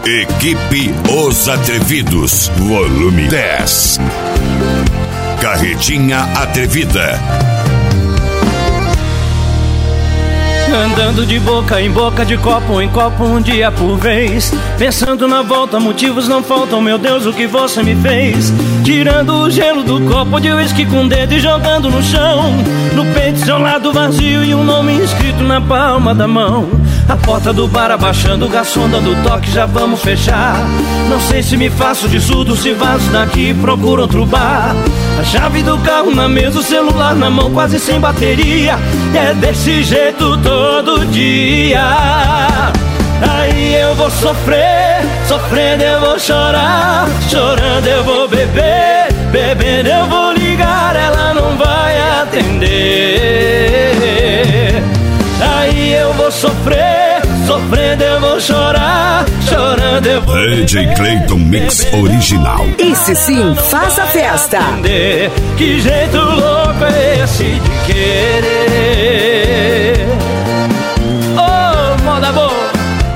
Equipe Os Atrevidos, volume 10. Carretinha Atrevida. Andando de boca em boca, de copo em copo, um dia por vez. Pensando na volta, motivos não faltam, meu Deus, o que você me fez? Tirando o gelo do copo de uísque com o dedo e jogando no chão. No peito seu lado vazio e um nome escrito na palma da mão. A porta do bar abaixando, o garçom dando toque, já vamos fechar. Não sei se me faço de surdo, se vazo daqui, procuro outro bar. A chave do carro na mesa, o celular na mão, quase sem bateria. É desse jeito todo dia. Aí eu vou sofrer, sofrendo eu vou chorar, chorando eu vou beber, bebendo eu vou ligar, ela não vai atender. Aí eu vou sofrer, sofrendo eu vou chorar, chorando eu vou DJ Clayton Mix Original. Esse sim, faz a festa. Entender. Que jeito louco é esse de querer? Oh, moda boa.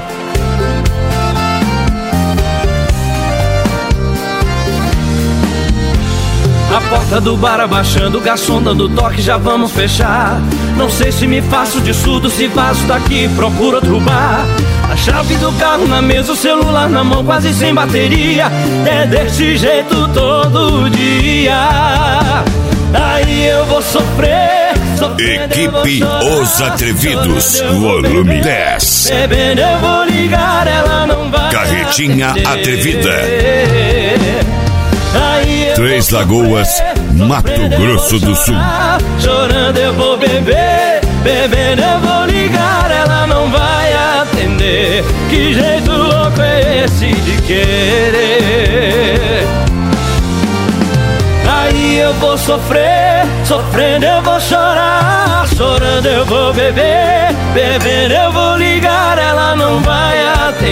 A porta do bar abaixando, o garçom dando toque, já vamos fechar. Não sei se me faço de surdo, se vazo daqui, procuro outro bar. A chave do carro na mesa, o celular na mão, quase sem bateria. É desse jeito todo dia. Aí eu vou sofrer, Equipe Os Atrevidos, volume 10. Bebendo eu vou ligar, ela não vai. Carretinha Atrevida. Três Lagoas, Mato Grosso do Sul. Chorando eu vou beber, bebendo eu vou ligar, ela não vai atender. Que jeito louco é esse de querer? Aí eu vou sofrer, sofrendo eu vou chorar, chorando eu vou beber, bebendo eu vou ligar, ela não vai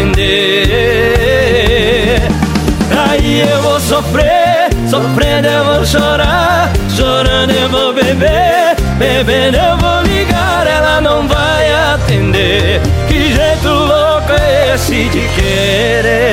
atender. Aí eu vou sofrer, sofrendo eu vou chorar, chorando eu vou beber, bebendo eu vou ligar, ela não vai atender. Que jeito louco é esse de querer?